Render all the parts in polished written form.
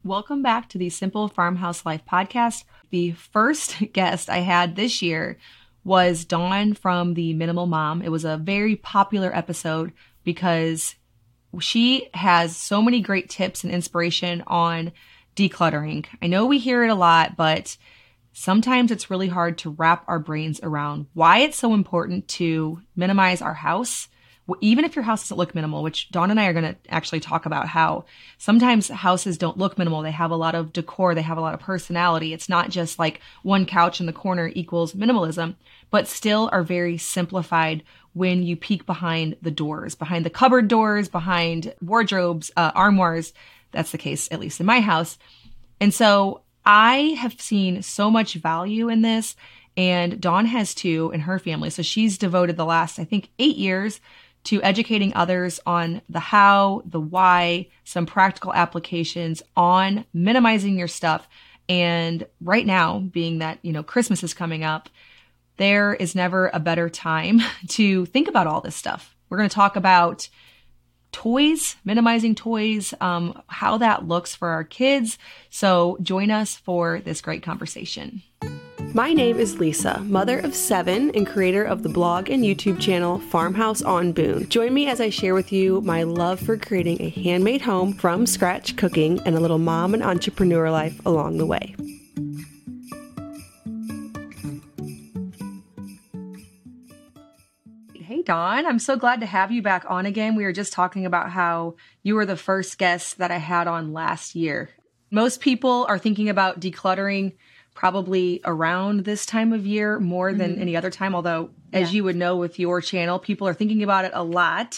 Welcome back to the Simple Farmhouse Life podcast. The first guest I had this year was Dawn from the Minimal Mom. It was a very popular episode because she has so many great tips and inspiration on decluttering. I know we hear it a lot, but sometimes it's really hard to wrap our brains around why it's so important to minimize our house. Even if your house doesn't look minimal, which Dawn and I are going to actually talk about how sometimes houses don't look minimal. They have a lot of decor. They have a lot of personality. It's not just like one couch in the corner equals minimalism, but still are very simplified when you peek behind the doors, behind the cupboard doors, behind wardrobes, armoires. That's the case, at least in my house. And so I have seen so much value in this, and Dawn has too in her family. So she's devoted the last, I think, 8 years to educating others on the how, the why, some practical applications on minimizing your stuff. And right now, being that, Christmas is coming up, there is never a better time to think about all this stuff. We're going to talk about toys, minimizing toys, how that looks for our kids. So join us for this great conversation. My name is Lisa, mother of 7 and creator of the blog and YouTube channel Farmhouse on Boone. Join me as I share with you my love for creating a handmade home from scratch cooking and a little mom and entrepreneur life along the way. Hey, Dawn, I'm so glad to have you back on again. We were just talking about how you were the first guest that I had on last year. Most people are thinking about decluttering probably around this time of year more than any other time. Although, as you would know with your channel, people are thinking about it a lot.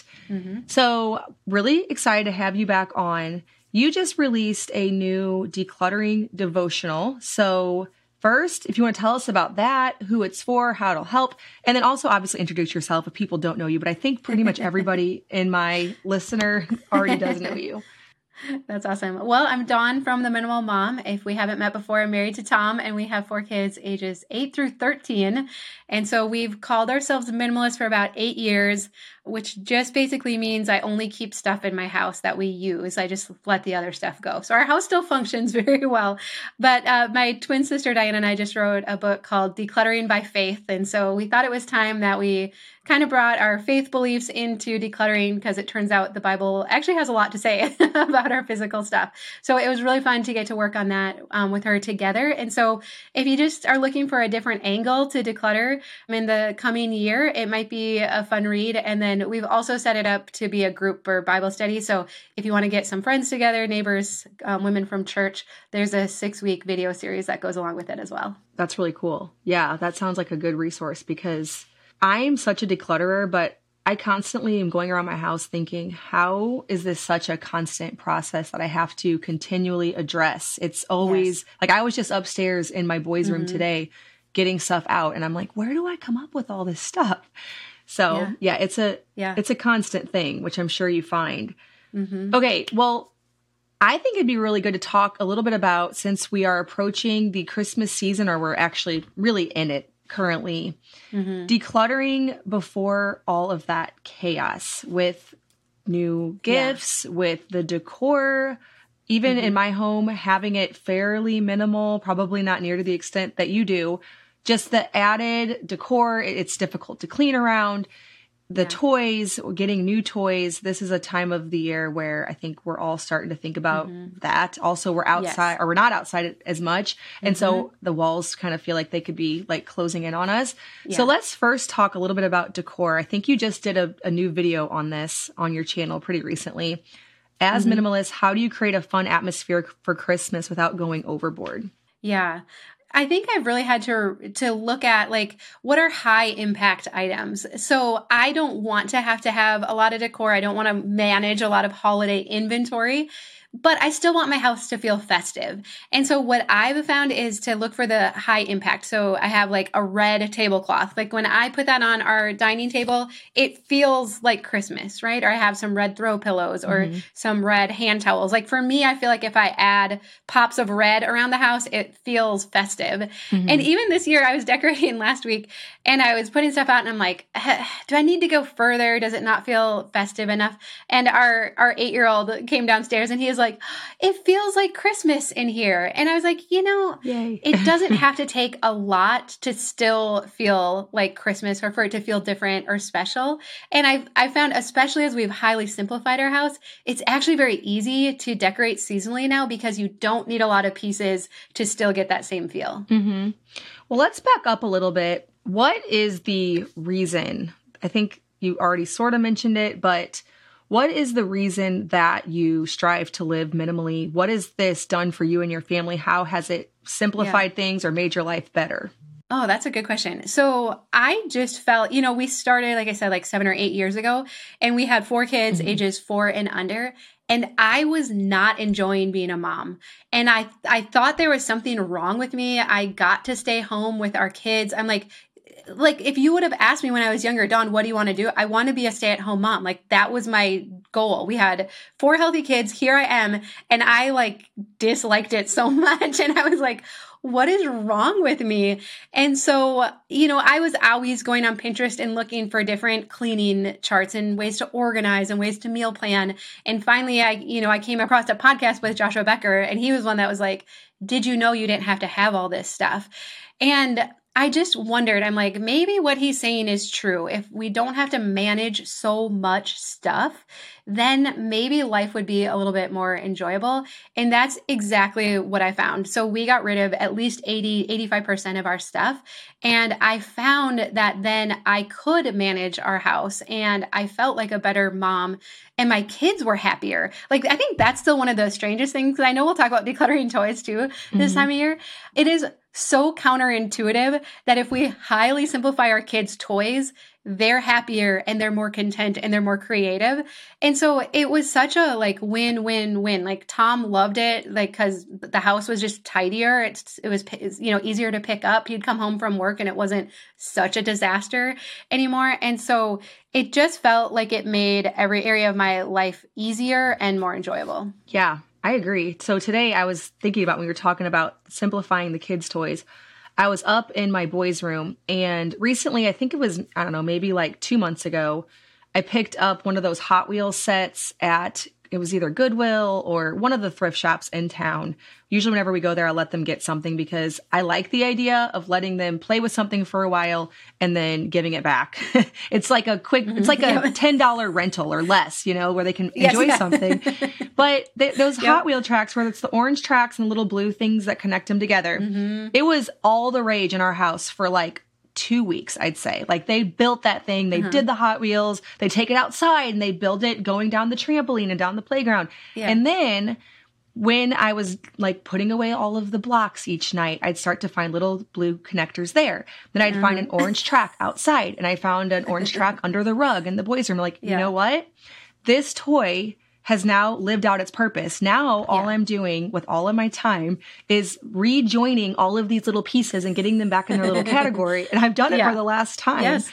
So really excited to have you back on. You just released a new decluttering devotional. So first, if you want to tell us about that, who it's for, how it'll help, and then also obviously introduce yourself if people don't know you. But I think pretty much everybody in my listener already does know you. That's awesome. Well, I'm Dawn from The Minimal Mom. If we haven't met before, I'm married to Tom, and we have 4 kids ages 8 through 13. And so we've called ourselves minimalists for about 8 years, which just basically means I only keep stuff in my house that we use. I just let the other stuff go. So our house still functions very well. But my twin sister, Diana, and I just wrote a book called Decluttering by Faith. And so we thought it was time that we kind of brought our faith beliefs into decluttering, because it turns out the Bible actually has a lot to say about our physical stuff. So it was really fun to get to work on that with her together. And so if you just are looking for a different angle to declutter in the coming year, it might be a fun read. And then we've also set it up to be a group or Bible study. So if you want to get some friends together, neighbors, women from church, there's a 6-week video series that goes along with it as well. That's really cool. Yeah, that sounds like a good resource, because I'm such a declutterer, but I constantly am going around my house thinking, how is this such a constant process that I have to continually address? It's always like, I was just upstairs in my boys' room today getting stuff out, and I'm like, where do I come up with all this stuff? So it's a constant thing, which I'm sure you find. Okay, well, I think it'd be really good to talk a little bit about, since we are approaching the Christmas season, or we're actually really in it currently, decluttering before all of that chaos with new gifts, with the decor, even in my home, having it fairly minimal, probably not near to the extent that you do. Just the added decor, it's difficult to clean around. The toys, getting new toys. This is a time of the year where I think we're all starting to think about that. Also, we're outside, or we're not outside as much. And so the walls kind of feel like they could be like closing in on us. So let's first talk a little bit about decor. I think you just did a new video on this on your channel pretty recently. As minimalists, how do you create a fun atmosphere for Christmas without going overboard? Yeah. I think I've really had to look at, like, what are high impact items? So I don't want to have a lot of decor. I don't want to manage a lot of holiday inventory, but I still want my house to feel festive. And so what I've found is to look for the high impact. So I have like a red tablecloth. Like when I put that on our dining table, it feels like Christmas, right? Or I have some red throw pillows or some red hand towels. Like for me, I feel like if I add pops of red around the house, it feels festive. And even this year, I was decorating last week and I was putting stuff out and I'm like, do I need to go further? Does it not feel festive enough? And our 8-year-old came downstairs and he is like, it feels like Christmas in here. And I was like, Yay. It doesn't have to take a lot to still feel like Christmas or for it to feel different or special. And I found, especially as we've highly simplified our house, it's actually very easy to decorate seasonally now because you don't need a lot of pieces to still get that same feel. Mm-hmm. Well, let's back up a little bit. What is the reason? I think you already sort of mentioned it, but what is the reason that you strive to live minimally? What has this done for you and your family? How has it simplified things or made your life better? Oh, that's a good question. So I just felt, we started, like I said, like 7 or 8 years ago, and we had 4 kids, ages 4 and under. And I was not enjoying being a mom. And I thought there was something wrong with me. I got to stay home with our kids. I'm like, if you would have asked me when I was younger, Dawn, what do you want to do? I want to be a stay-at-home mom. Like, that was my goal. We had 4 healthy kids. Here I am. And I disliked it so much. And I was like, what is wrong with me? And so, I was always going on Pinterest and looking for different cleaning charts and ways to organize and ways to meal plan. And finally, I came across a podcast with Joshua Becker, and he was one that was like, did you know you didn't have to have all this stuff? And I just wondered, I'm like, maybe what he's saying is true. If we don't have to manage so much stuff, then maybe life would be a little bit more enjoyable. And that's exactly what I found. So we got rid of at least 85% of our stuff. And I found that then I could manage our house and I felt like a better mom and my kids were happier. I think that's still one of the strangest things. I know we'll talk about decluttering toys too this time of year. It is so counterintuitive that if we highly simplify our kids' toys, they're happier and they're more content and they're more creative. And so it was such a win-win-win. Tom loved it, cause the house was just tidier. It was, easier to pick up. He'd come home from work and it wasn't such a disaster anymore. And so it just felt like it made every area of my life easier and more enjoyable. Yeah, I agree. So today I was thinking about when we were talking about simplifying the kids' toys. I was up in my boys' room and recently, I think it was, I don't know, maybe 2 months ago, I picked up one of those Hot Wheels sets it was either Goodwill or one of the thrift shops in town. Usually whenever we go there, I'll let them get something because I like the idea of letting them play with something for a while and then giving it back. It's like a quick, it's like a $10 rental or less, where they can enjoy something. But those Hot Wheel tracks, where it's the orange tracks and little blue things that connect them together, it was all the rage in our house for 2 weeks, I'd say. They built that thing. They did the Hot Wheels. They take it outside and they build it going down the trampoline and down the playground. Yeah. And then when I was putting away all of the blocks each night, I'd start to find little blue connectors there. Then I'd find an orange track outside and I found an orange track under the rug in the boys' room. You know what? This toy has now lived out its purpose. Now, all I'm doing with all of my time is rejoining all of these little pieces and getting them back in their little category. And I've done it for the last time. Yes.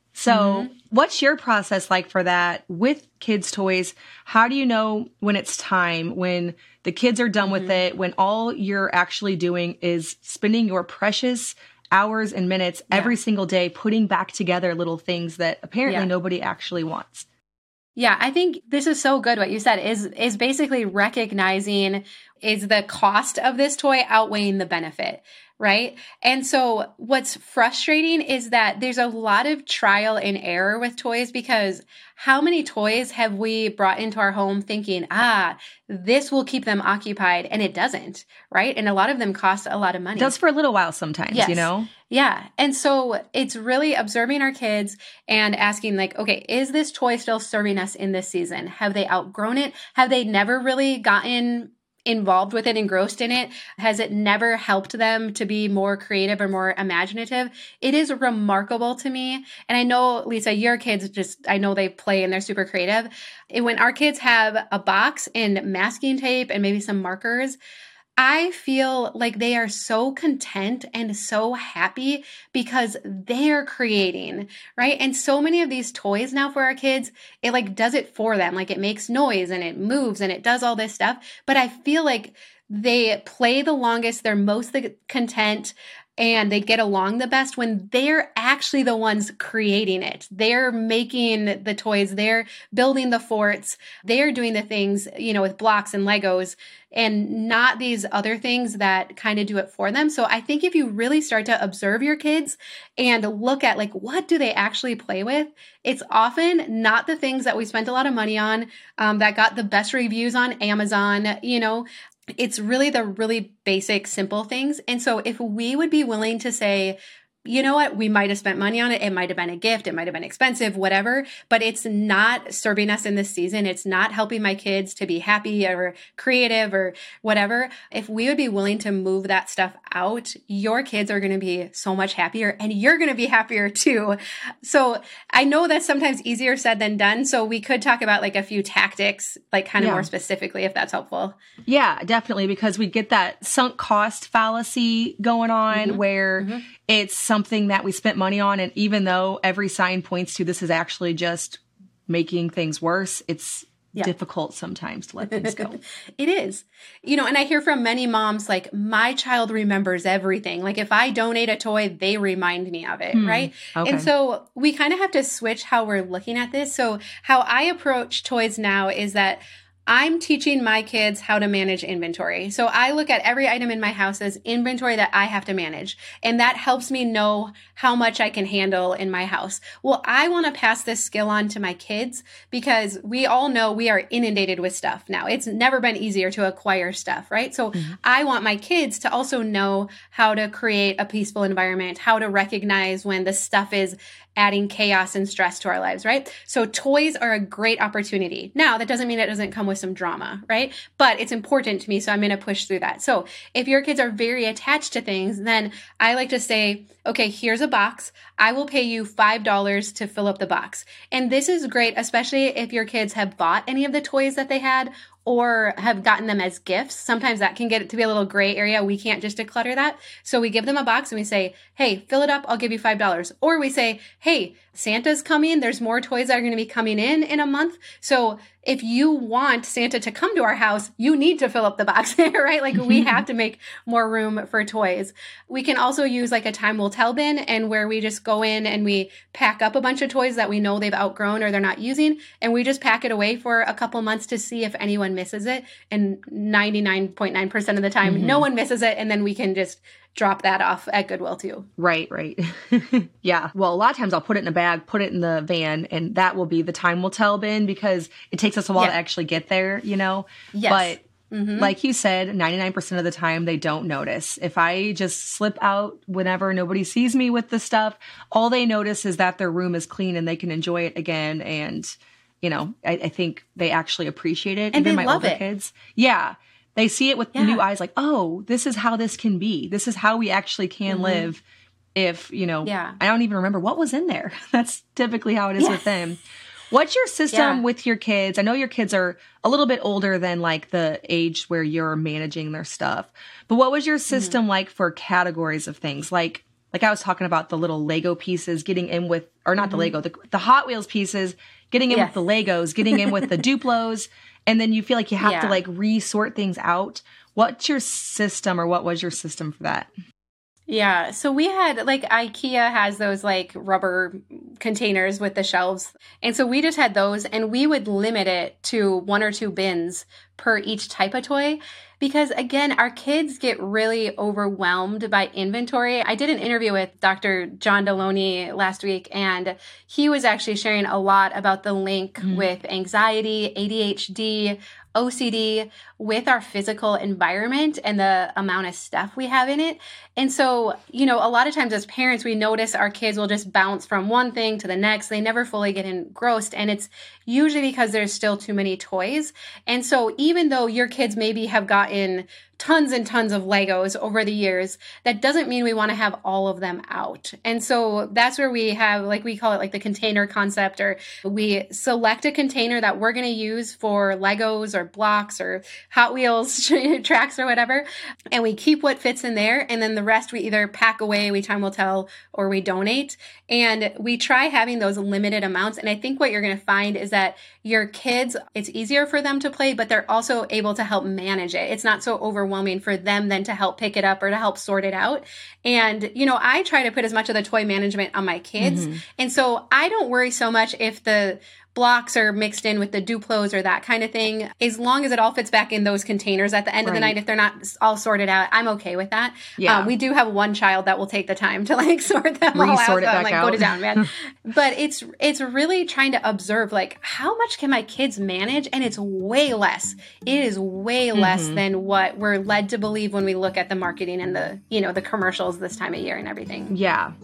So what's your process like for that with kids' toys? How do you know when it's time, when the kids are done with it, when all you're actually doing is spending your precious hours and minutes every single day putting back together little things that apparently nobody actually wants? Yeah, I think this is so good. What you said is basically recognizing, is the cost of this toy outweighing the benefit, right? And so what's frustrating is that there's a lot of trial and error with toys, because how many toys have we brought into our home thinking, this will keep them occupied, and it doesn't, right? And a lot of them cost a lot of money. It does for a little while sometimes, Yeah. And so it's really observing our kids and asking okay, is this toy still serving us in this season? Have they outgrown it? Have they never really gotten involved with it, engrossed in it? Has it never helped them to be more creative or more imaginative? It is remarkable to me. And I know, Lisa, your kids I know they play and they're super creative. And when our kids have a box and masking tape and maybe some markers, I feel like they are so content and so happy because they're creating, right? And so many of these toys now for our kids, it does it for them. It makes noise and it moves and it does all this stuff. But I feel like they play the longest. They're most content. and they get along the best when they're actually the ones creating it. They're making the toys, they're building the forts, they're doing the things, with blocks and Legos, and not these other things that kind of do it for them. So I think if you really start to observe your kids and look at like, what do they actually play with? It's often not the things that we spent a lot of money on, that got the best reviews on Amazon, It's really the really basic, simple things. And so if we would be willing to say, you know what, we might have spent money on it. It might have been a gift. It might have been expensive, whatever, but it's not serving us in this season. It's not helping my kids to be happy or creative or whatever. If we would be willing to move that stuff out, your kids are going to be so much happier and you're going to be happier too. So I know that's sometimes easier said than done. So we could talk about like a few tactics, like kind of more specifically, if that's helpful. Yeah, definitely. Because we get that sunk cost fallacy going on where it's something that we spent money on. And even though every sign points to this is actually just making things worse, it's difficult sometimes to let things go. It is. And I hear from many moms, like, my child remembers everything. Like if I donate a toy, they remind me of it, right? Okay. And so we kind of have to switch how we're looking at this. So how I approach toys now is that I'm teaching my kids how to manage inventory. So I look at every item in my house as inventory that I have to manage. And that helps me know how much I can handle in my house. Well, I want to pass this skill on to my kids because we all know we are inundated with stuff now. It's never been easier to acquire stuff, right? So I want my kids to also know how to create a peaceful environment, how to recognize when the stuff is adding chaos and stress to our lives, right? So toys are a great opportunity. Now, that doesn't mean it doesn't come with some drama, right? But it's important to me, so I'm going to push through that. So if your kids are very attached to things, then I like to say, okay, here's a box. I will pay you $5 to fill up the box. And this is great, especially if your kids have bought any of the toys that they had or have gotten them as gifts. Sometimes that can get it to be a little gray area. We can't just declutter that. So we give them a box and we say, hey, fill it up. I'll give you $5. Or we say, hey, Santa's coming. There's more toys that are going to be coming in a month. So if you want Santa to come to our house, you need to fill up the box, right? Like we have to make more room for toys. We can also use like a time will tell bin and where we just go in and we pack up a bunch of toys that we know they've outgrown or they're not using. And we just pack it away for a couple months to see if anyone misses it. And 99.9% of the time, no one misses it. And then we can just drop that off at Goodwill too. Right. Yeah. Well, a lot of times I'll put it in a bag, put it in the van, and that will be the time will tell bin because it takes us a while to actually get there, Yes. But like you said, 99% of the time they don't notice. If I just slip out whenever nobody sees me with the stuff, all they notice is that their room is clean and they can enjoy it again. And, I think they actually appreciate it. And even they my love older it. kids. Yeah. They see it with new eyes like, oh, this is how this can be. This is how we actually can live if, I don't even remember what was in there. That's typically how it is with them. What's your system with your kids? I know your kids are a little bit older than like the age where you're managing their stuff. But what was your system like for categories of things? Like I was talking about the little Lego pieces getting in with, or not the Lego, the Hot Wheels pieces, getting in with the Legos, getting in with the Duplos. And then you feel like you have to like resort things out. What's your system or what was your system for that? Yeah. So we had like IKEA has those like rubber containers with the shelves. And so we just had those and we would limit it to 1 or 2 bins per each type of toy. Because again, our kids get really overwhelmed by inventory. I did an interview with Dr. John Deloney last week, and he was actually sharing a lot about the link with anxiety, ADHD, OCD with our physical environment and the amount of stuff we have in it. And so, a lot of times as parents, we notice our kids will just bounce from one thing to the next. They never fully get engrossed. And it's usually because there's still too many toys. And so even though your kids maybe have gotten tons and tons of Legos over the years, that doesn't mean we want to have all of them out. And so that's where we have, like, we call it like the container concept, or we select a container that we're going to use for Legos or blocks or Hot Wheels tracks or whatever. And we keep what fits in there. And then the rest we either pack away, we time will tell, or we donate. And we try having those limited amounts. And I think what you're going to find is that your kids, it's easier for them to play, but they're also able to help manage it. It's not so overwhelming overwhelming for them then to help pick it up or to help sort it out. And, I try to put as much of the toy management on my kids. And so I don't worry so much if the blocks are mixed in with the Duplos or that kind of thing. As long as it all fits back in those containers at the end of the night, if they're not all sorted out, I'm okay with that. Yeah. We do have one child that will take the time to sort them all out. So I'm like, go to down, man. But it's really trying to observe, how much can my kids manage? And it's way less. It is way less than what we're led to believe when we look at the marketing and the commercials this time of year and everything. Yeah.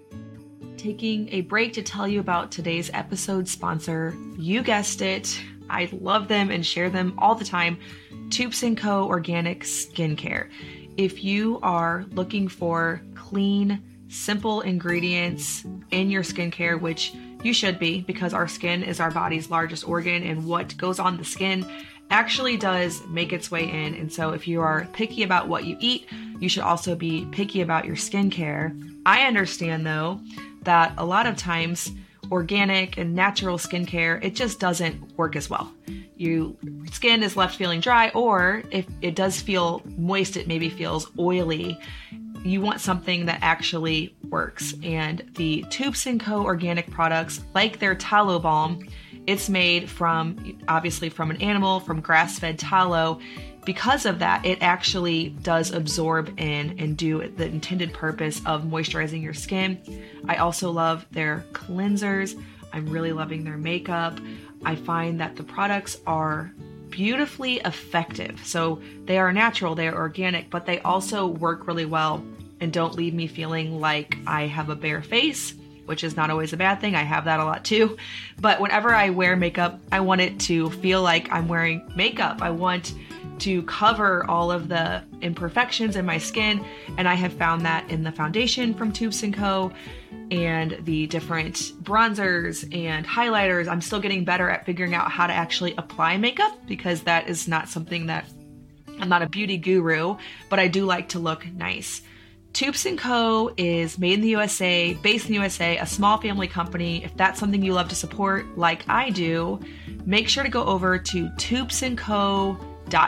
Taking a break to tell you about today's episode sponsor. You guessed it. I love them and share them all the time. Toups & Co. Organic Skincare. If you are looking for clean, simple ingredients in your skincare, which you should be because our skin is our body's largest organ and what goes on the skin actually does make its way in. And so if you are picky about what you eat, you should also be picky about your skincare. I understand though that a lot of times organic and natural skincare, it just doesn't work as well. Your skin is left feeling dry, or if it does feel moist, it maybe feels oily. You want something that actually works. And the Toups & Co. organic products, like their tallow balm, it's made obviously from an animal, from grass-fed tallow. Because of that, it actually does absorb in and do the intended purpose of moisturizing your skin. I also love their cleansers. I'm really loving their makeup. I find that the products are beautifully effective. So they are natural, they are organic, but they also work really well and don't leave me feeling like I have a bare face, which is not always a bad thing. I have that a lot too. But whenever I wear makeup, I want it to feel like I'm wearing makeup. I want to cover all of the imperfections in my skin. And I have found that in the foundation from Toups & Co. and the different bronzers and highlighters. I'm still getting better at figuring out how to actually apply makeup because that is not something that I'm not a beauty guru, but I do like to look nice. Toups & Co. is made in the USA, based in the USA, a small family company. If that's something you love to support like I do, make sure to go over to toupsandco.com.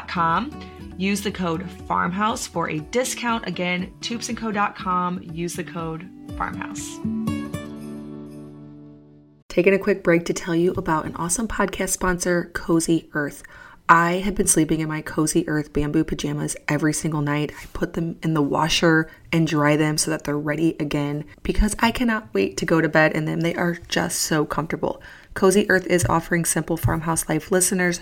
Use the code FARMHOUSE for a discount. Again, toupsandco.com. Use the code FARMHOUSE. Taking a quick break to tell you about an awesome podcast sponsor, Cozy Earth. I have been sleeping in my Cozy Earth bamboo pajamas every single night. I put them in the washer and dry them so that they're ready again because I cannot wait to go to bed in them. They are just so comfortable. Cozy Earth is offering Simple Farmhouse Life listeners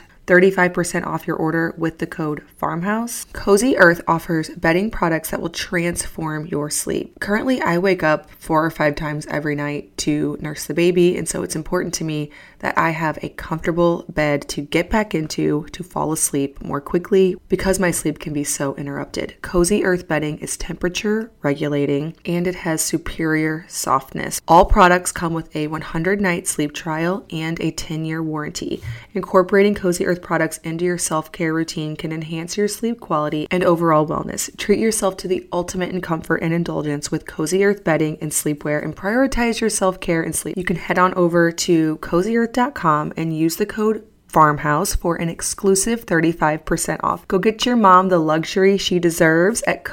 35% off your order with the code FARMHOUSE. Cozy Earth offers bedding products that will transform your sleep. Currently, I wake up 4 or 5 times every night to nurse the baby, and so it's important to me that I have a comfortable bed to get back into to fall asleep more quickly because my sleep can be so interrupted. Cozy Earth bedding is temperature regulating and it has superior softness. All products come with a 100-night sleep trial and a 10-year warranty. Incorporating Cozy Earth products into your self-care routine can enhance your sleep quality and overall wellness. Treat yourself to the ultimate in comfort and indulgence with Cozy Earth bedding and sleepwear and prioritize your self-care and sleep. You can head on over to CozyEarth.com and use the code FARMHOUSE for an exclusive 35% off. Go get your mom the luxury she deserves at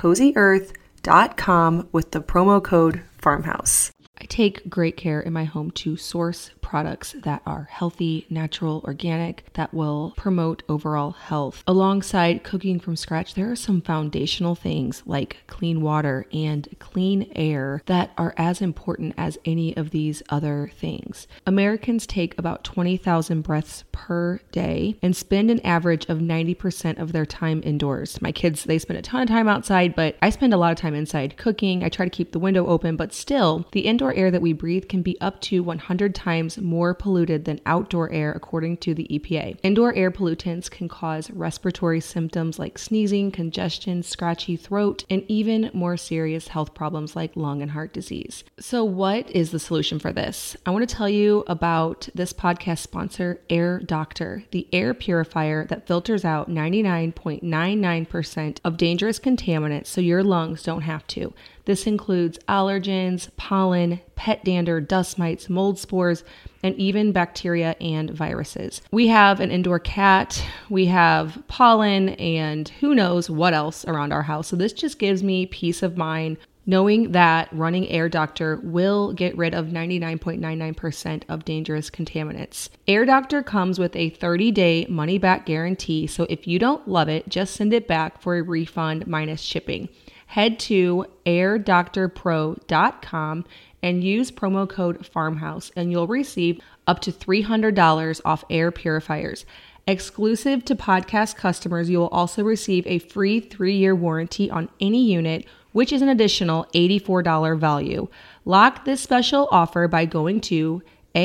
CozyEarth.com with the promo code FARMHOUSE. I take great care in my home to source products that are healthy, natural, organic, that will promote overall health. Alongside cooking from scratch, there are some foundational things like clean water and clean air that are as important as any of these other things. Americans take about 20,000 breaths per day and spend an average of 90% of their time indoors. My kids, they spend a ton of time outside, but I spend a lot of time inside cooking. I try to keep the window open, but still, the indoor air that we breathe can be up to 100 times more polluted than outdoor air, according to the EPA. Indoor air pollutants can cause respiratory symptoms like sneezing, congestion, scratchy throat, and even more serious health problems like lung and heart disease. So what is the solution for this? I want to tell you about this podcast sponsor, Air Doctor, the air purifier that filters out 99.99% of dangerous contaminants so your lungs don't have to. This includes allergens, pollen, pet dander, dust mites, mold spores, and even bacteria and viruses. We have an indoor cat, we have pollen, and who knows what else around our house. So this just gives me peace of mind knowing that running Air Doctor will get rid of 99.99% of dangerous contaminants. Air Doctor comes with a 30-day money-back guarantee, so if you don't love it, just send it back for a refund minus shipping. Head to airdoctorpro.com and use promo code FARMHOUSE, and you'll receive up to $300 off air purifiers. Exclusive to podcast customers, you will also receive a free 3-year warranty on any unit, which is an additional $84 value. Lock this special offer by going to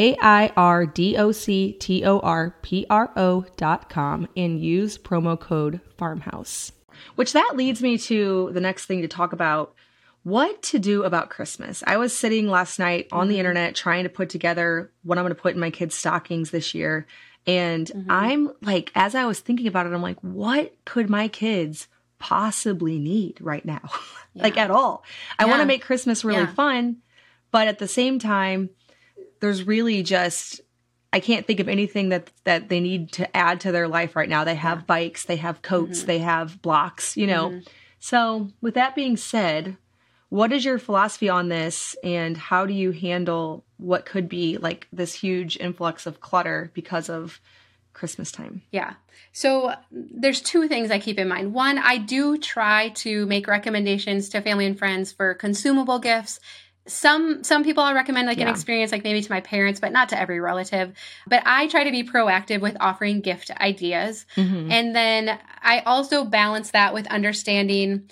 airdoctorpro.com and use promo code FARMHOUSE. Which that leads me to the next thing to talk about, what to do about Christmas. I was sitting last night on the internet trying to put together what I'm going to put in my kids' stockings this year. And I'm like, as I was thinking about it, I'm like, what could my kids possibly need right now? Like at all. I want to make Christmas really fun, but at the same time, there's really just, I can't think of anything that they need to add to their life right now. They have bikes, they have coats, they have blocks, you know. So with that being said, what is your philosophy on this, and how do you handle what could be like this huge influx of clutter because of Christmas time? Yeah. So there's 2 things I keep in mind. One, I do try to make recommendations to family and friends for consumable gifts. Some people I recommend like an experience, like maybe to my parents, but not to every relative. But I try to be proactive with offering gift ideas. And then I also balance that with understanding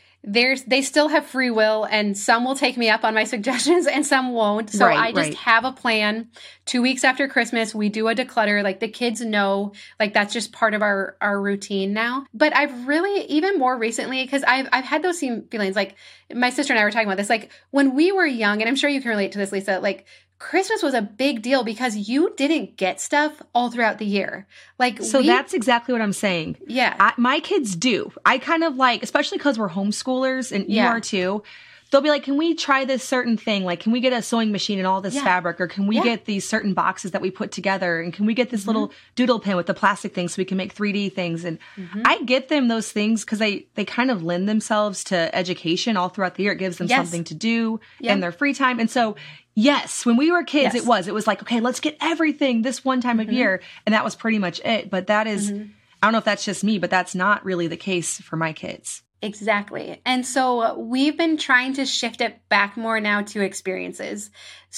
they still have free will, and some will take me up on my suggestions and some won't. So I just have a plan. 2 weeks after Christmas, we do a declutter. Like the kids know, like that's just part of our routine now. But I've really, even more recently, because I've had those same feelings. Like my sister and I were talking about this, like when we were young, and I'm sure you can relate to this, Lisa, like Christmas was a big deal because you didn't get stuff all throughout the year. Like, so that's exactly what I'm saying. Yeah. My kids do. I kind of like, especially because we're homeschoolers and you are too, they'll be like, can we try this certain thing? Like, can we get a sewing machine and all this fabric? Or can we get these certain boxes that we put together? And can we get this little doodle pen with the plastic thing so we can make 3D things? And I get them those things because they kind of lend themselves to education all throughout the year. It gives them something to do in their free time. And so yes, when we were kids, it was like, okay, let's get everything this one time of year. And that was pretty much it. But that is, I don't know if that's just me, but that's not really the case for my kids. Exactly. And so we've been trying to shift it back more now to experiences.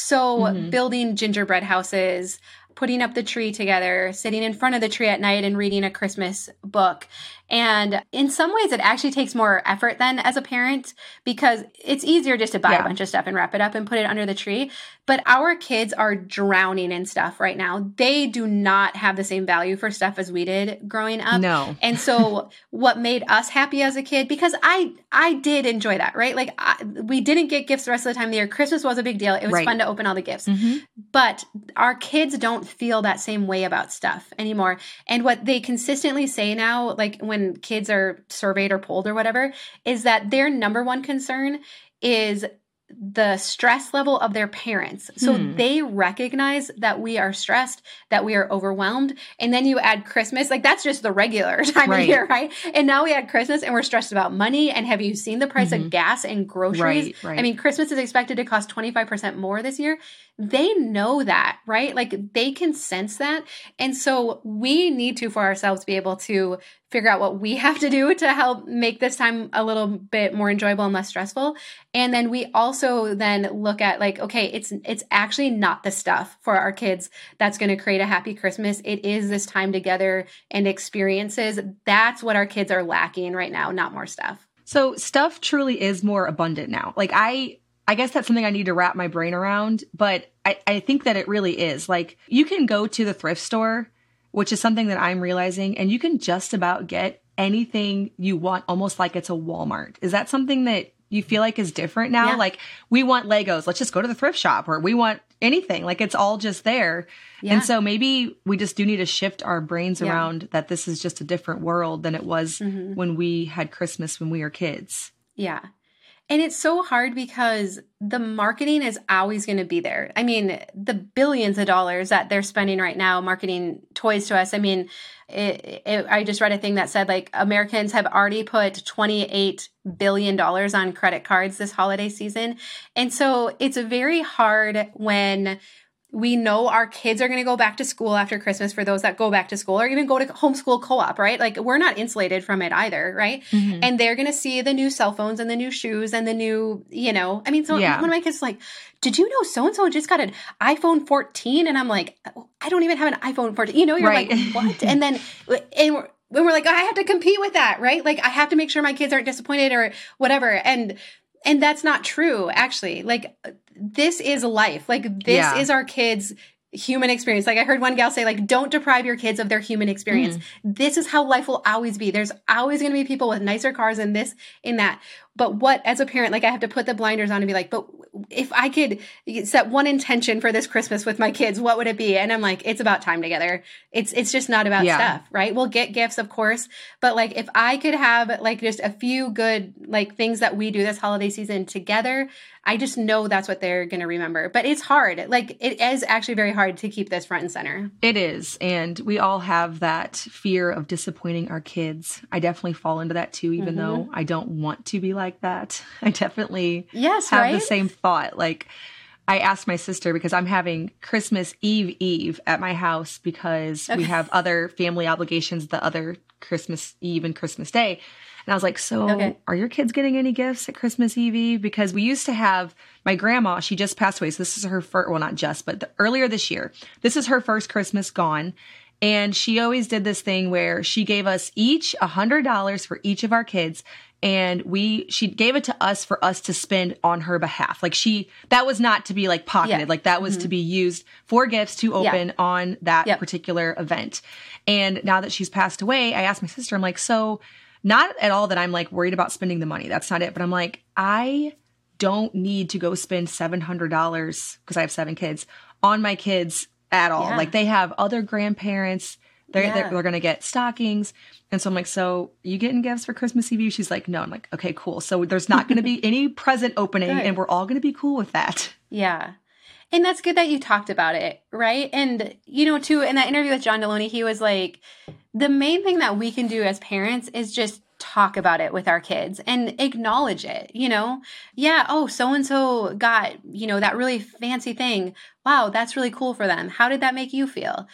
So building gingerbread houses, putting up the tree together, sitting in front of the tree at night and reading a Christmas book. And in some ways, it actually takes more effort than as a parent because it's easier just to buy a bunch of stuff and wrap it up and put it under the tree. But our kids are drowning in stuff right now. They do not have the same value for stuff as we did growing up. No. And so what made us happy as a kid, because I did enjoy that, right? Like we didn't get gifts the rest of the time of the year. Christmas was a big deal. It was fun to open all the gifts. But our kids don't feel that same way about stuff anymore. And what they consistently say now, like when kids are surveyed or polled or whatever, is that their number one concern is the stress level of their parents. So they recognize that we are stressed, that we are overwhelmed. And then you add Christmas, like that's just the regular time of year, right? And now we add Christmas and we're stressed about money. And have you seen the price of gas and groceries? I mean, Christmas is expected to cost 25% more this year. They know that, right? Like they can sense that. And so we need to, for ourselves, be able to figure out what we have to do to help make this time a little bit more enjoyable and less stressful. And then we also then look at like, okay, it's actually not the stuff for our kids that's going to create a happy Christmas. It is this time together and experiences. That's what our kids are lacking right now, not more stuff. So stuff truly is more abundant now. Like I guess that's something I need to wrap my brain around, but I think that it really is. Like you can go to the thrift store, which is something that I'm realizing, and you can just about get anything you want, almost like it's a Walmart. Is that something that you feel like is different now? Like we want Legos, let's just go to the thrift shop, or we want anything, like it's all just there. And so maybe we just do need to shift our brains around that this is just a different world than it was when we had Christmas when we were kids. Yeah. And it's so hard because the marketing is always going to be there. I mean, the billions of dollars that they're spending right now marketing toys to us. I mean, I just read a thing that said like Americans have already put $28 billion on credit cards this holiday season. And so it's very hard when we know our kids are going to go back to school after Christmas for those that go back to school or even go to homeschool co-op, right? Like we're not insulated from it either, right? Mm-hmm. And they're going to see the new cell phones and the new shoes and the new, I mean, so one of my kids is like, did you know so-and-so just got an iPhone 14? And I'm like, I don't even have an iPhone 14. You're right. Like, what? And then, when we're like, I have to compete with that, right? Like I have to make sure my kids aren't disappointed or whatever. And that's not true, actually. Like, this is life. Like, this is our kids' human experience. Like, I heard one gal say, like, don't deprive your kids of their human experience. Mm-hmm. This is how life will always be. There's always going to be people with nicer cars and this and that. But what, as a parent, like, I have to put the blinders on and be like, but if I could set one intention for this Christmas with my kids, what would it be? And I'm like, it's about time together. It's just not about stuff, right? We'll get gifts, of course. But like, if I could have like just a few good like things that we do this holiday season together, I just know that's what they're going to remember. But it's hard. Like, it is actually very hard to keep this front and center. It is. And we all have that fear of disappointing our kids. I definitely fall into that too, even though I don't want to be like that. I definitely have the same thought. Like, I asked my sister because I'm having Christmas Eve at my house because we have other family obligations the other Christmas Eve and Christmas Day. And I was like, so are your kids getting any gifts at Christmas Eve? Because we used to have my grandma, she just passed away. So this is her first, well, not just, but earlier this year, this is her first Christmas gone. And she always did this thing where she gave us each $100 for each of our kids. And she gave it to us for us to spend on her behalf. Like that was not to be like pocketed. Like that was to be used for gifts to open on that particular event. And now that she's passed away, I asked my sister, I'm like, so not at all that I'm like worried about spending the money. That's not it. But I'm like, I don't need to go spend $700 because I have 7 kids on my kids at all. Like they have other grandparents. They're going to get stockings. And so I'm like, so you getting gifts for Christmas Eve? She's like, no. I'm like, okay, cool. So there's not going to be any present opening and we're all going to be cool with that. Yeah. And that's good that you talked about it, right? And, too, in that interview with John Deloney, he was like, the main thing that we can do as parents is just talk about it with our kids and acknowledge it, so-and-so got, that really fancy thing. Wow, that's really cool for them. How did that make you feel?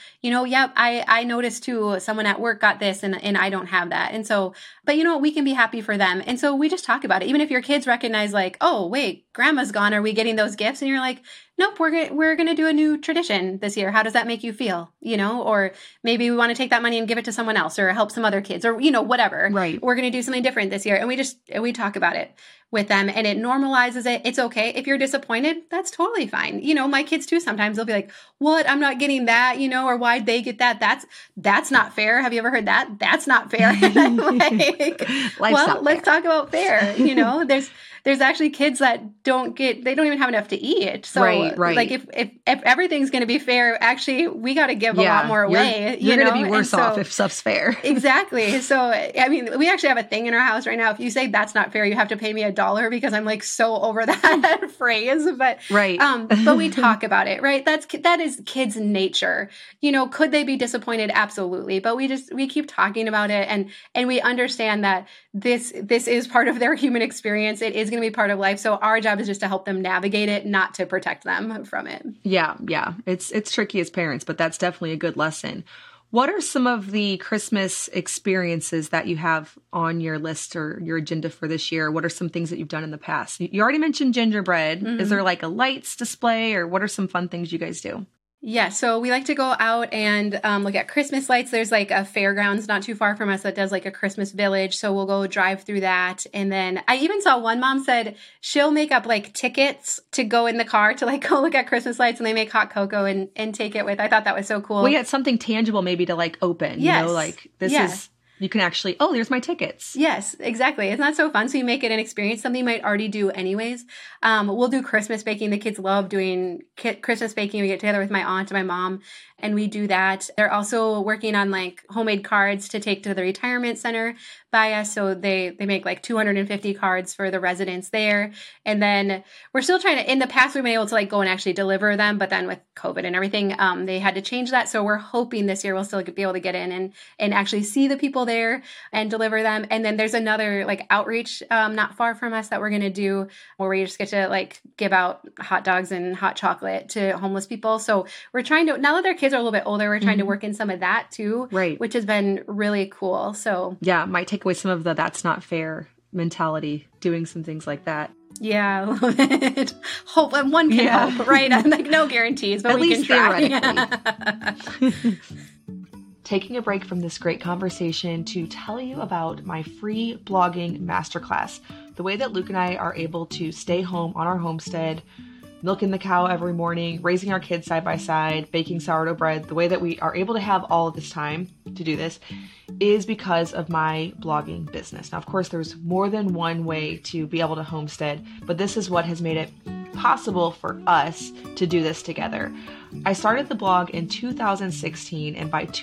I noticed too, someone at work got this and I don't have that. And so, but we can be happy for them. And so we just talk about it. Even if your kids recognize like, oh, wait, grandma's gone. Are we getting those gifts? And you're like, nope, we're going to do a new tradition this year. How does that make you feel? Or maybe we want to take that money and give it to someone else or help some other kids or, whatever. Right. We're going to do something different this year. And we talk about it with them and it normalizes it. It's okay. If you're disappointed, that's totally fine. My kids too, sometimes they'll be like, what? I'm not getting that, or why'd they get that? That's not fair. Have you ever heard that? That's not fair. And I'm like, let's talk about fair. There's actually kids that they don't even have enough to eat. So right. like if everything's going to be fair, actually we got to give a lot more away. You're going to be worse off if stuff's fair. Exactly. So, I mean, we actually have a thing in our house right now. If you say that's not fair, you have to pay me $1 because I'm like so over that phrase. But but we talk about it, right? That is kids' nature. Could they be disappointed? Absolutely. But we keep talking about it and we understand that this is part of their human experience. It is going to be part of life. So our job is just to help them navigate it, not to protect them from it. Yeah. It's tricky as parents, but that's definitely a good lesson. What are some of the Christmas experiences that you have on your list or your agenda for this year? What are some things that you've done in the past? You already mentioned gingerbread. Mm-hmm. Is there like a lights display or what are some fun things you guys do? Yeah, so we like to go out and look at Christmas lights. There's like a fairgrounds not too far from us that does like a Christmas village. So we'll go drive through that. And then I even saw one mom said she'll make up like tickets to go in the car to like go look at Christmas lights and they make hot cocoa and take it with. I thought that was so cool. Well, yeah, it's something tangible maybe to like open, like this is... You can actually, there's my tickets. Yes, exactly. It's not so fun. So you make it an experience, something you might already do anyways. We'll do Christmas baking. The kids love doing Christmas baking. We get together with my aunt and my mom and we do that. They're also working on like homemade cards to take to the retirement center by us. So they make like 250 cards for the residents there. And then we're still trying to, in the past, we've been able to like go and actually deliver them. But then with COVID and everything, they had to change that. So we're hoping this year we'll still be able to get in and actually see the people there and deliver them. And then there's another like outreach not far from us that we're going to do where we just get to like give out hot dogs and hot chocolate to homeless people. So we're trying to, now that their kids are a little bit older, we're trying to work in some of that too, right? Which has been really cool. So yeah, might take away some of the that's not fair mentality, doing some things like that. Yeah, a little bit. Hope one can hope, right? Like no guarantees, but at we least can try. Theoretically. Taking a break from this great conversation to tell you about my free blogging masterclass. The way that Luke and I are able to stay home on our homestead, milking the cow every morning, raising our kids side by side, baking sourdough bread, the way that we are able to have all of this time to do this is because of my blogging business. Now, of course, there's more than one way to be able to homestead, but this is what has made it possible for us to do this together. I started the blog in 2016, and by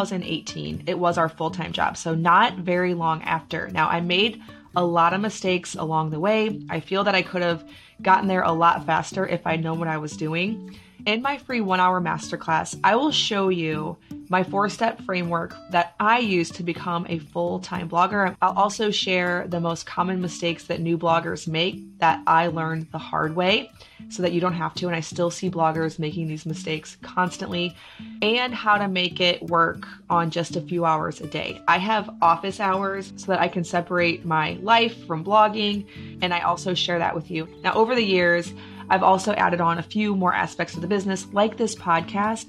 2018, it was our full-time job. So not very long after. Now, I made a lot of mistakes along the way. I feel that I could have gotten there a lot faster if I'd known what I was doing. In my free 1-hour masterclass, I will show you my 4-step framework that I use to become a full-time blogger. I'll also share the most common mistakes that new bloggers make that I learned the hard way so that you don't have to. And I still see bloggers making these mistakes constantly, and how to make it work on just a few hours a day. I have office hours so that I can separate my life from blogging, and I also share that with you. Now, over the years, I've also added on a few more aspects of the business, like this podcast,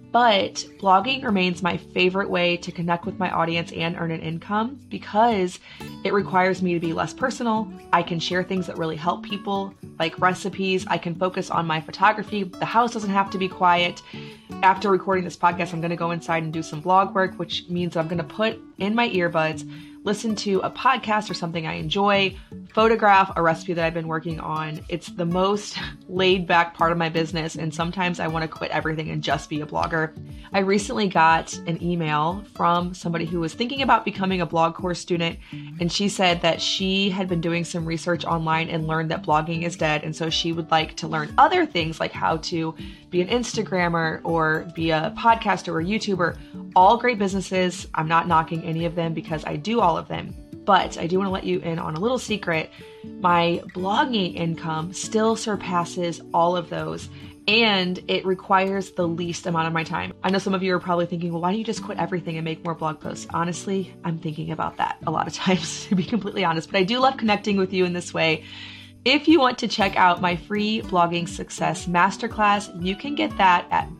but blogging remains my favorite way to connect with my audience and earn an income because it requires me to be less personal. I can share things that really help people, like recipes. I can focus on my photography. The house doesn't have to be quiet. After recording this podcast, I'm going to go inside and do some blog work, which means I'm going to put in my earbuds, listen to a podcast or something I enjoy, photograph a recipe that I've been working on. It's the most laid back part of my business, and sometimes I want to quit everything and just be a blogger. I recently got an email from somebody who was thinking about becoming a blog course student, and she said that she had been doing some research online and learned that blogging is dead, and so she would like to learn other things like how to be an Instagrammer or be a podcaster or a YouTuber. All great businesses. I'm not knocking any of them because I do all of them. But I do want to let you in on a little secret. My blogging income still surpasses all of those, and it requires the least amount of my time. I know some of you are probably thinking, well, why don't you just quit everything and make more blog posts? Honestly, I'm thinking about that a lot of times, to be completely honest, but I do love connecting with you in this way. If you want to check out my free blogging success masterclass, you can get that at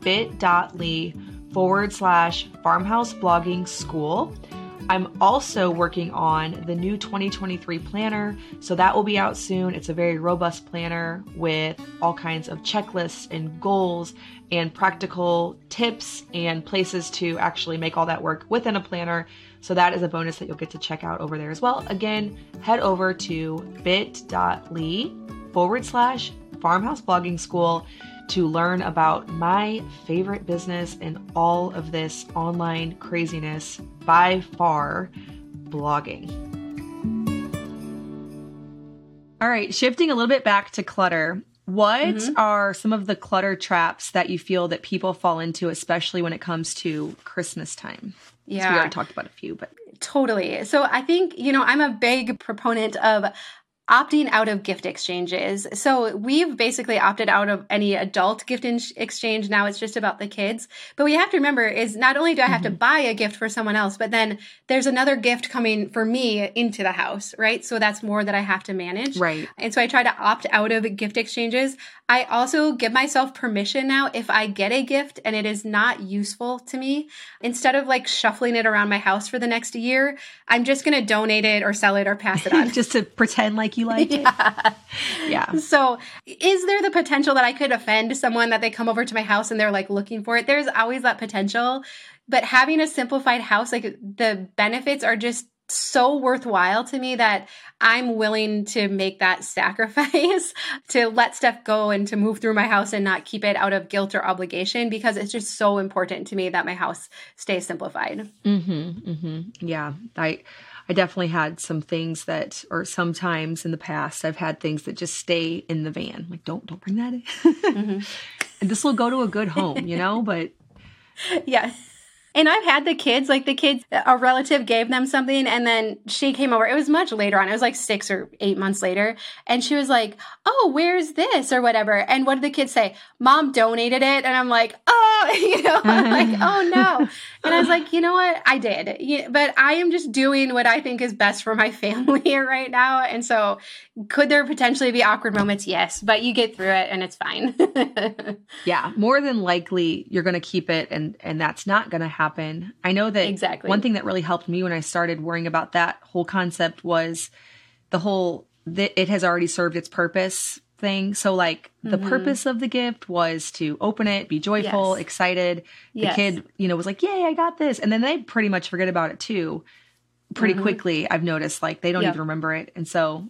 bit.ly/farmhouse blogging school. I'm also working on the new 2023 planner, so that will be out soon. It's a very robust planner with all kinds of checklists and goals and practical tips and places to actually make all that work within a planner. So that is a bonus that you'll get to check out over there as well. Again, head over to bit.ly/farmhouse blogging school to learn about my favorite business and all of this online craziness, by far, blogging. All right, shifting a little bit back to clutter. What are some of the clutter traps that you feel that people fall into, especially when it comes to Christmas time? Yeah. So we already talked about a few, but totally. So I think, I'm a big proponent of opting out of gift exchanges. So we've basically opted out of any adult gift exchange. Now it's just about the kids. But what you have to remember is not only do I have to buy a gift for someone else, but then there's another gift coming for me into the house, right? So that's more that I have to manage. Right. And so I try to opt out of gift exchanges. I also give myself permission now if I get a gift and it is not useful to me, instead of like shuffling it around my house for the next year, I'm just going to donate it or sell it or pass it on. Just to pretend like you like it. Yeah. So is there the potential that I could offend someone that they come over to my house and they're like looking for it? There's always that potential. But having a simplified house, like the benefits are just so worthwhile to me that I'm willing to make that sacrifice to let stuff go and to move through my house and not keep it out of guilt or obligation, because it's just so important to me that my house stays simplified. Yeah. I definitely had some things that, or sometimes in the past, I've had things that just stay in the van. Like, don't bring that in. And this will go to a good home, but. Yeah. And I've had the kids, a relative gave them something and then she came over. It was much later on. It was like 6 or 8 months later. And she was like, oh, where's this or whatever. And what did the kids say? Mom donated it. And I'm like, oh, I'm like, oh no. And I was like, you know what? I did. But I am just doing what I think is best for my family right now. And so could there potentially be awkward moments? Yes. But you get through it and it's fine. Yeah. More than likely, you're going to keep it and that's not going to happen. I know that exactly. One thing that really helped me when I started worrying about that whole concept was it has already served its purpose thing. So the purpose of the gift was to open it, be joyful, excited. The kid, was like, yay, I got this. And then they pretty much forget about it too. Pretty quickly, I've noticed they don't even remember it. And so,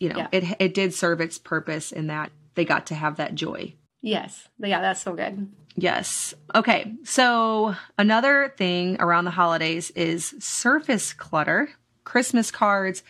it did serve its purpose in that they got to have that joy. Yes. Yeah, that's so good. Yes. Okay. So another thing around the holidays is surface clutter, Christmas cards,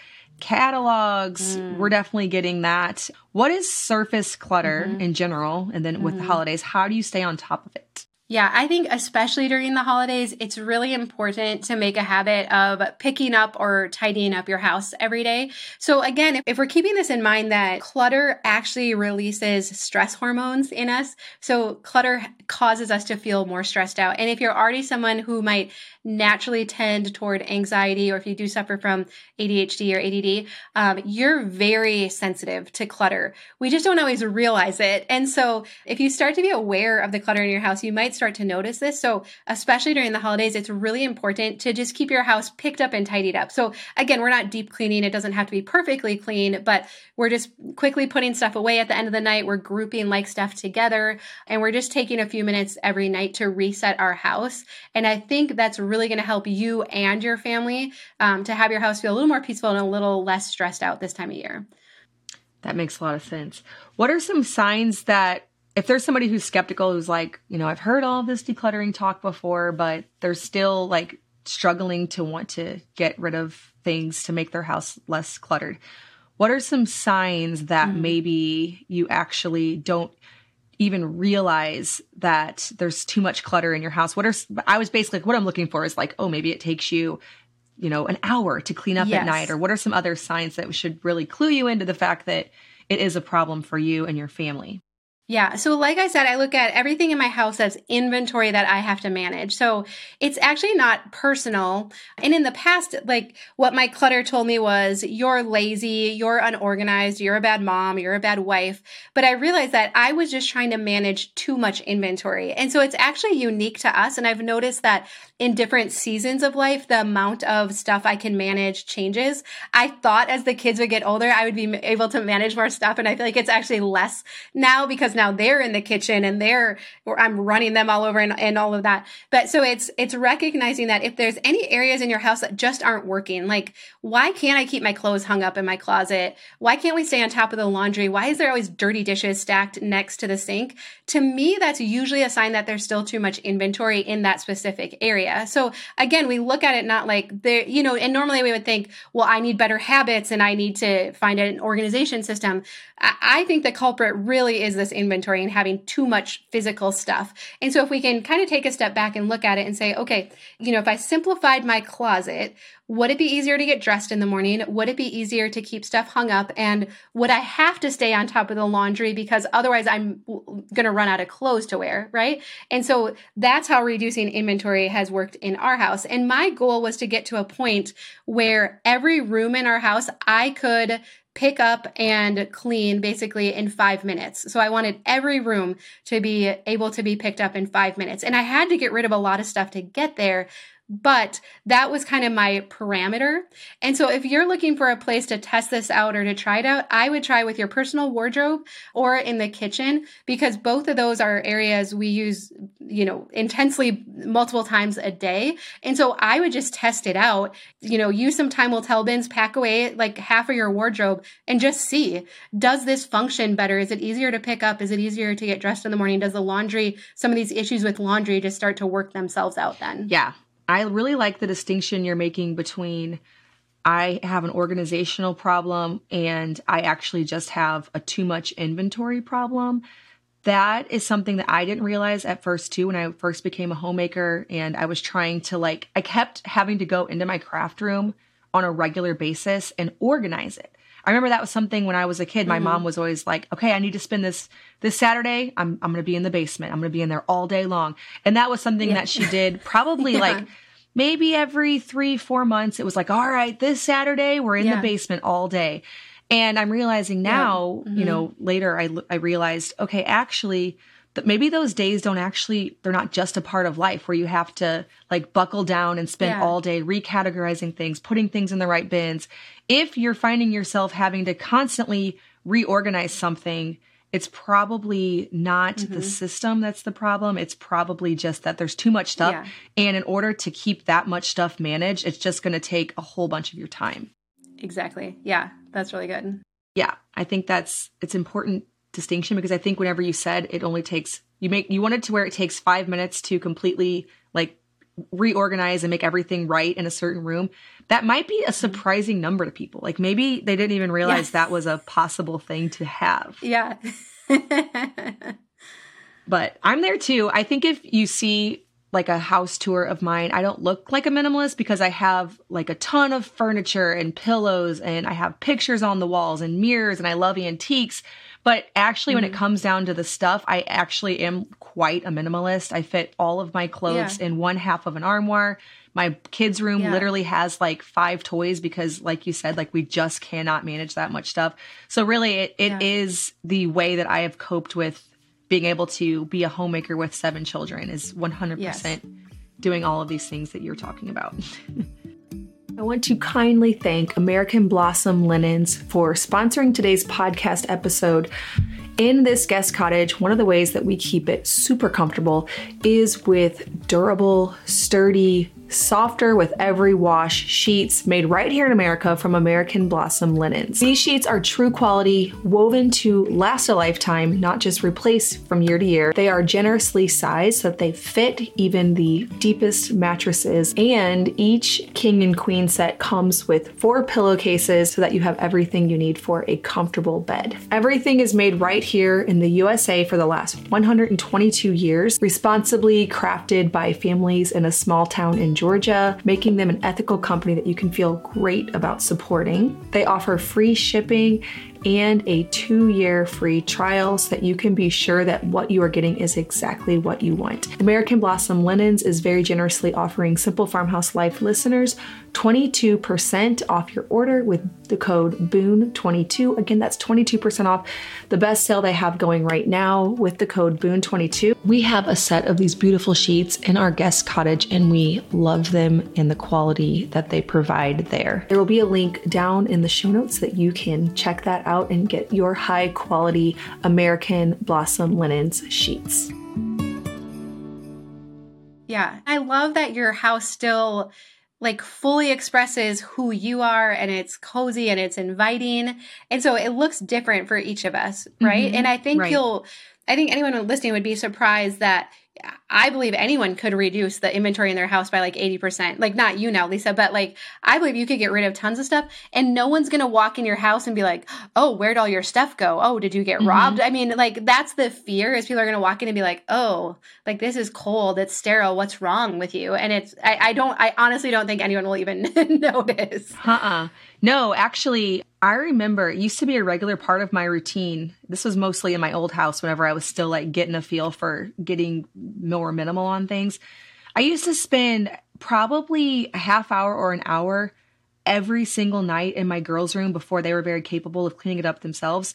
catalogs. We're definitely getting that. What is surface clutter in general? And then with the holidays, how do you stay on top of it? Yeah, I think especially during the holidays, it's really important to make a habit of picking up or tidying up your house every day. So again, if we're keeping this in mind that clutter actually releases stress hormones in us, so clutter causes us to feel more stressed out. And if you're already someone who might naturally tend toward anxiety, or if you do suffer from ADHD or ADD, you're very sensitive to clutter. We just don't always realize it. And so if you start to be aware of the clutter in your house, you might start to notice this. So especially during the holidays, it's really important to just keep your house picked up and tidied up. So again, we're not deep cleaning. It doesn't have to be perfectly clean, but we're just quickly putting stuff away at the end of the night. We're grouping stuff together, and we're just taking a few minutes every night to reset our house. And I think that's really going to help you and your family to have your house feel a little more peaceful and a little less stressed out this time of year. That makes a lot of sense. What are some signs that if there's somebody who's skeptical, who's like, I've heard all this decluttering talk before, but they're still struggling to want to get rid of things to make their house less cluttered. What are some signs that maybe you actually don't even realize that there's too much clutter in your house? What I'm looking for is maybe it takes you, an hour to clean up at night, or what are some other signs that should really clue you into the fact that it is a problem for you and your family? Yeah. So like I said, I look at everything in my house as inventory that I have to manage. So it's actually not personal. And in the past, what my clutter told me was, you're lazy, you're unorganized, you're a bad mom, you're a bad wife. But I realized that I was just trying to manage too much inventory. And so it's actually unique to us. And I've noticed that in different seasons of life, the amount of stuff I can manage changes. I thought as the kids would get older, I would be able to manage more stuff. And I feel like it's actually less now, because now they're in the kitchen and I'm running them all over and all of that. But so it's recognizing that if there's any areas in your house that just aren't working, why can't I keep my clothes hung up in my closet? Why can't we stay on top of the laundry? Why is there always dirty dishes stacked next to the sink? To me, that's usually a sign that there's still too much inventory in that specific area. So again, we look at it not like there, and normally we would think, well, I need better habits and I need to find an organization system. I think the culprit really is this inventory and having too much physical stuff. And so if we can kind of take a step back and look at it and say, okay, if I simplified my closet, would it be easier to get dressed in the morning? Would it be easier to keep stuff hung up? And would I have to stay on top of the laundry because otherwise I'm going to run out of clothes to wear, right? And so that's how reducing inventory has worked in our house. And my goal was to get to a point where every room in our house, I could pick up and clean basically in 5 minutes. So I wanted every room to be able to be picked up in 5 minutes. And I had to get rid of a lot of stuff to get there. But that was kind of my parameter. And so if you're looking for a place to test this out or to try it out, I would try with your personal wardrobe or in the kitchen, because both of those are areas we use, intensely multiple times a day. And so I would just test it out, use some time will tell bins, pack away like half of your wardrobe and just see, does this function better? Is it easier to pick up? Is it easier to get dressed in the morning? Does the laundry, some of these issues with laundry just start to work themselves out then? Yeah. I really like the distinction you're making between I have an organizational problem and I actually just have a too much inventory problem. That is something that I didn't realize at first too when I first became a homemaker, and I was trying to I kept having to go into my craft room on a regular basis and organize it. I remember that was something when I was a kid, my mom was always like, okay, I need to spend this Saturday. I'm going to be in the basement. I'm going to be in there all day long. And that was something that she did probably maybe every 3-4 months. It was like, all right, this Saturday, we're in the basement all day. And I'm realizing now, later I realized, okay, actually, that maybe those days they're not just a part of life where you have to buckle down and spend all day recategorizing things, putting things in the right bins. If you're finding yourself having to constantly reorganize something, it's probably not the system that's the problem. It's probably just that there's too much stuff. Yeah. And in order to keep that much stuff managed, it's just going to take a whole bunch of your time. Exactly. Yeah, that's really good. Yeah, I think it's important distinction, because I think whenever you said it only takes, you want it to where it takes 5 minutes to completely reorganize and make everything right in a certain room. That might be a surprising number to people. Maybe they didn't even realize that was a possible thing to have. Yeah. But I'm there too. I think if you see a house tour of mine, I don't look like a minimalist because I have a ton of furniture and pillows, and I have pictures on the walls and mirrors, and I love antiques. But actually, when it comes down to the stuff, I actually am quite a minimalist. I fit all of my clothes in one half of an armoire. My kids' room literally has 5 toys because, like you said, we just cannot manage that much stuff. So really, it is the way that I have coped with being able to be a homemaker with 7 children, is 100% doing all of these things that you're talking about. I want to kindly thank American Blossom Linens for sponsoring today's podcast episode. In this guest cottage, one of the ways that we keep it super comfortable is with durable, sturdy, softer with every wash sheets made right here in America from American Blossom Linens. These sheets are true quality, woven to last a lifetime, not just replace from year to year. They are generously sized so that they fit even the deepest mattresses, and each king and queen set comes with 4 pillowcases so that you have everything you need for a comfortable bed. Everything is made right here in the USA for the last 122 years, responsibly crafted by families in a small town in Georgia, making them an ethical company that you can feel great about supporting. They offer free shipping and a 2-year free trial so that you can be sure that what you are getting is exactly what you want. American Blossom Linens is very generously offering Simple Farmhouse Life listeners 22% off your order with the code BOON22. Again, that's 22% off the best sale they have going right now with the code BOON22. We have a set of these beautiful sheets in our guest cottage, and we love them and the quality that they provide there. There will be a link down in the show notes that you can check that out and get your high quality American Blossom Linens sheets. Yeah, I love that your house still fully expresses who you are, and it's cozy and it's inviting. And so it looks different for each of us, right? Mm-hmm. And I think I think anyone listening would be surprised that I believe anyone could reduce the inventory in their house by 80%. Not you now, Lisa, but I believe you could get rid of tons of stuff, and no one's going to walk in your house and be like, oh, where'd all your stuff go? Oh, did you get robbed? I mean, that's the fear, is people are going to walk in and be like, oh, this is cold. It's sterile. What's wrong with you? And I honestly don't think anyone will even notice. No, actually, I remember it used to be a regular part of my routine. This was mostly in my old house whenever I was still getting a feel for getting more minimal on things. I used to spend probably a half hour or an hour every single night in my girls' room before they were very capable of cleaning it up themselves,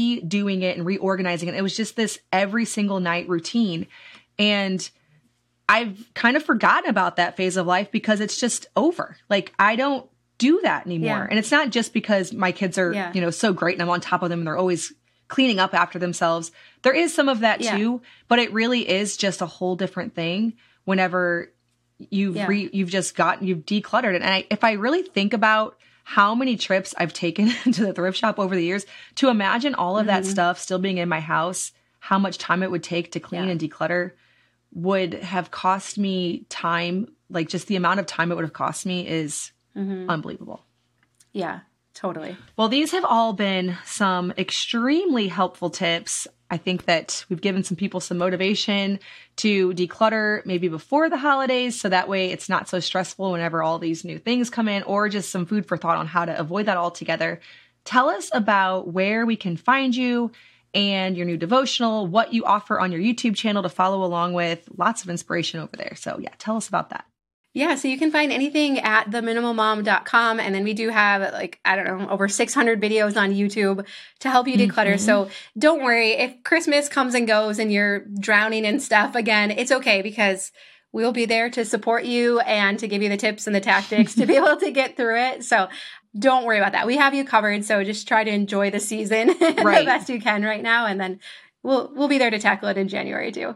redoing it and reorganizing it. It was just this every single night routine. And I've kind of forgotten about that phase of life because it's just over. Like, I don't do that anymore. Yeah. And it's not just because my kids are, so great and I'm on top of them and they're always cleaning up after themselves. There is some of that too, but it really is just a whole different thing whenever you've decluttered it. And if I really think about how many trips I've taken to the thrift shop over the years, to imagine all of that stuff still being in my house, how much time it would take to clean and declutter would have cost me time. Like, just the amount of time it would have cost me is unbelievable. Yeah, totally. Well, these have all been some extremely helpful tips. I think that we've given some people some motivation to declutter maybe before the holidays, so that way it's not so stressful whenever all these new things come in, or just some food for thought on how to avoid that altogether. Tell us about where we can find you and your new devotional, what you offer on your YouTube channel to follow along with. Lots of inspiration over there. So yeah, tell us about that. Yeah, so you can find anything at theminimalmom.com. And then we do have over 600 videos on YouTube to help you declutter. So don't worry if Christmas comes and goes and you're drowning in stuff again, it's okay, because we'll be there to support you and to give you the tips and the tactics to be able to get through it. So don't worry about that. We have you covered. So just try to enjoy the season the best you can right now. And then we'll be there to tackle it in January too.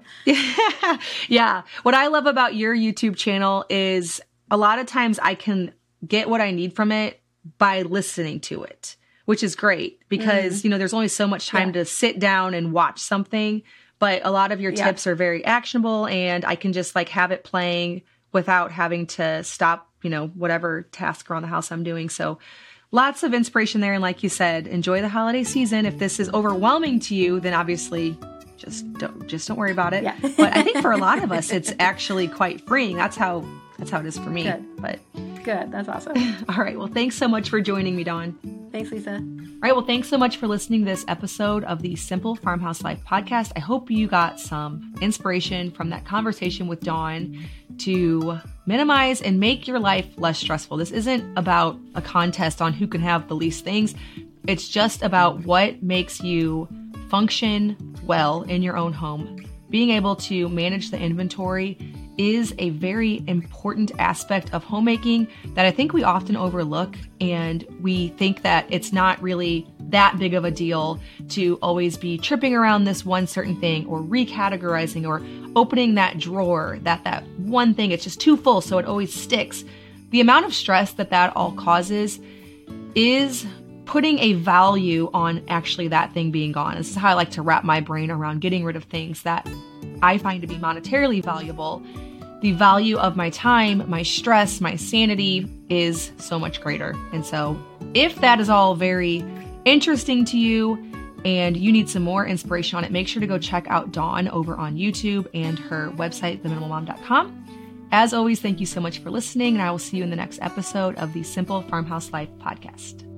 Yeah. What I love about your YouTube channel is a lot of times I can get what I need from it by listening to it, which is great because, there's only so much time to sit down and watch something, but a lot of your tips are very actionable and I can just have it playing without having to stop, whatever task around the house I'm doing. So lots of inspiration there. And like you said, enjoy the holiday season. If this is overwhelming to you, then obviously just don't worry about it. Yeah. But I think for a lot of us, it's actually quite freeing. That's how it is for me. Good. That's awesome. All right. Well, thanks so much for joining me, Dawn. Thanks, Lisa. All right. Well, thanks so much for listening to this episode of the Simple Farmhouse Life podcast. I hope you got some inspiration from that conversation with Dawn to minimize and make your life less stressful. This isn't about a contest on who can have the least things. It's just about what makes you function well in your own home. Being able to manage the inventory is a very important aspect of homemaking that I think we often overlook, and we think that it's not really that big of a deal to always be tripping around this one certain thing or recategorizing or opening that drawer, that one thing, it's just too full so it always sticks. The amount of stress that all causes is putting a value on actually that thing being gone. This is how I like to wrap my brain around getting rid of things that I find to be monetarily valuable. The value of my time, my stress, my sanity is so much greater. And so if that is all very interesting to you and you need some more inspiration on it, make sure to go check out Dawn over on YouTube and her website, theminimalmom.com. As always, thank you so much for listening, and I will see you in the next episode of the Simple Farmhouse Life podcast.